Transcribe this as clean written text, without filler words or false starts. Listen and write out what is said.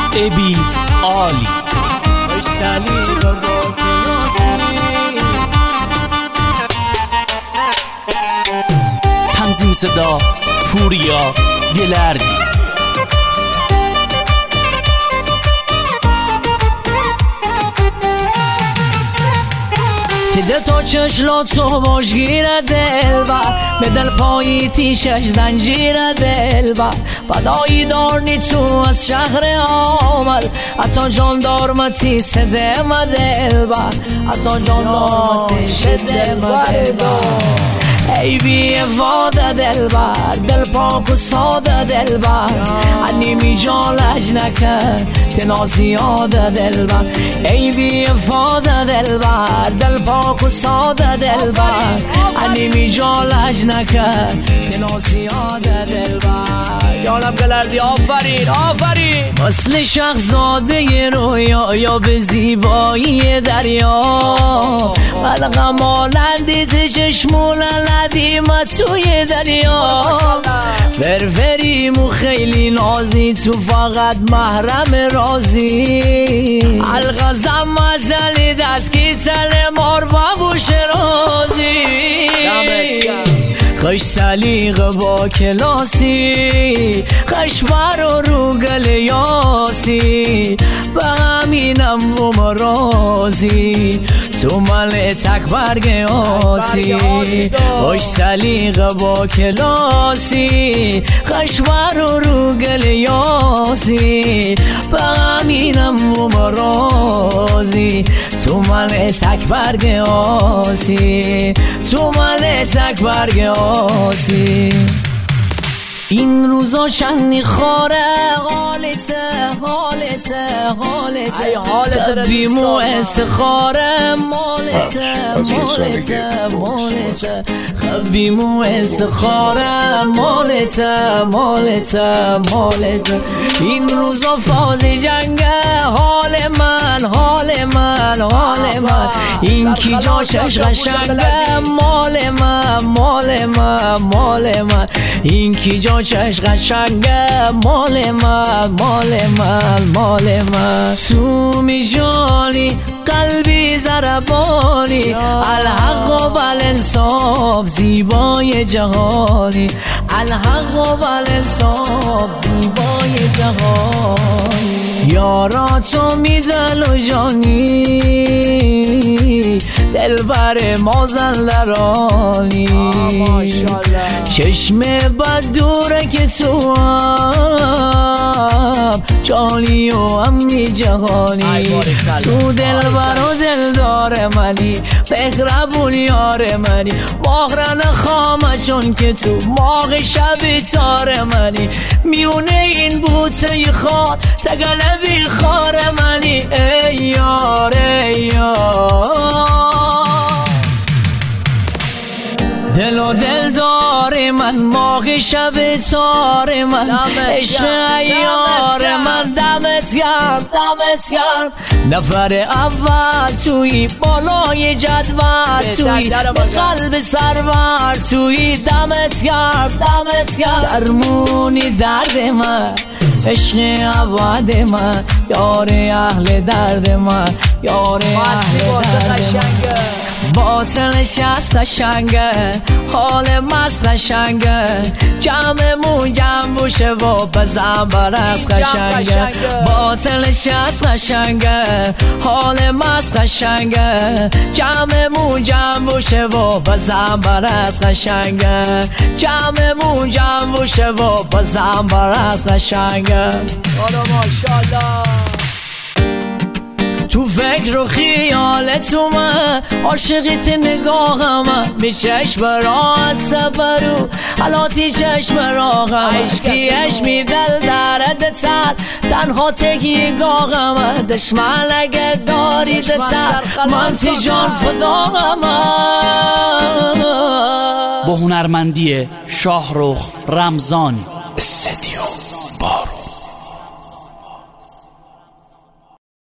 ابی عالی تنظیم صدا پوریا گلردی. ده تا چشلاتو مشگیر دلبر، به دل پایی تیشش زنجیر دلبر. فدایی دارنی تو از شهر آمل، حتی جاندارمتی سده ما دلبر، حتی جاندارمتی سده ما دلبر. ای بی واده دلبر، دل پاک و ساده دلبر، انیمی جا لج نکن تنا زیاده دلبر. ای بی واده دلبر، دل پاک و ساده دلبر، انیمی جا لج نکن تنا زیاده دلبر. یانم گلردی آفرین آفرین. مثل شخزاده رویا یا به زیبایی دریا، قلقم آلندی چشمون لدیم توی دریا. فرفریم و خیلی نازی، تو فقط محرم رازی. القزم مزلی دست کی تل مار بابوش رازی. خوش سلیق با کلاسی، خشبر و روگل یاسی، به همینم و مرازی. تو مل تک برگ آسی، خوش سلیق با کلاسی، خشبر و روگل یاسی، به همینم و مرازی. تو مل تک برگ آسی، تو مل تک برگ آسی. این روزا چندی خاره حالته بیمو استخاره مالته خبیمو استخاره مالته. این روزا فازی جنگه حال من این کی جاشش قشنگه مال من این کی جاشش قشنگه مال من. تو میجانی قلبی زربانی، الحق و بالانصاف زیبای جهانی، الحق و بالانصاف زیبای جهانی. یارا تو میدل و جانی، دلبر مازندرانی. چشم بد دوره که تو هم جانی و امنی جهانی. تو دلبر و دلدار منی، بقربون یار منی، ماهرن خامه چون که تو ماغ شب تار منی. میونه این بوته خار تگلبی خار منی. ای یار ای یار، دل و دل دار من، ماغ شب تار من، عشق ایار من. دمت گرم نفر اول توی بالای جدول توی به قلب سرور توی. دمت گرم درمونی درد من، عشق عباد من، یار اهل درد من، یار اهل درد من. باطلش از قشنگه، حال مست قشنگه، جمعمون جمع بوشه و بزن بر از قشنگه. باطلش از قشنگه، حال مست قشنگه، جمعمون جمع بوشه و بزن بر از قشنگه. جمعمون جمع بوشه و بزن بر از قشنگه. ماشاءالله. تو فکر و خیالت من، عاشقیت نگاهم، به چشم راه سفرو حالاتی چشم راهم. کیش می دل درد تر، تنها تکی گاهم. دشمن اگه دارید تر، من تی جان فداهم. با هنرمندی شاهرخ رمضان استدیو بارو.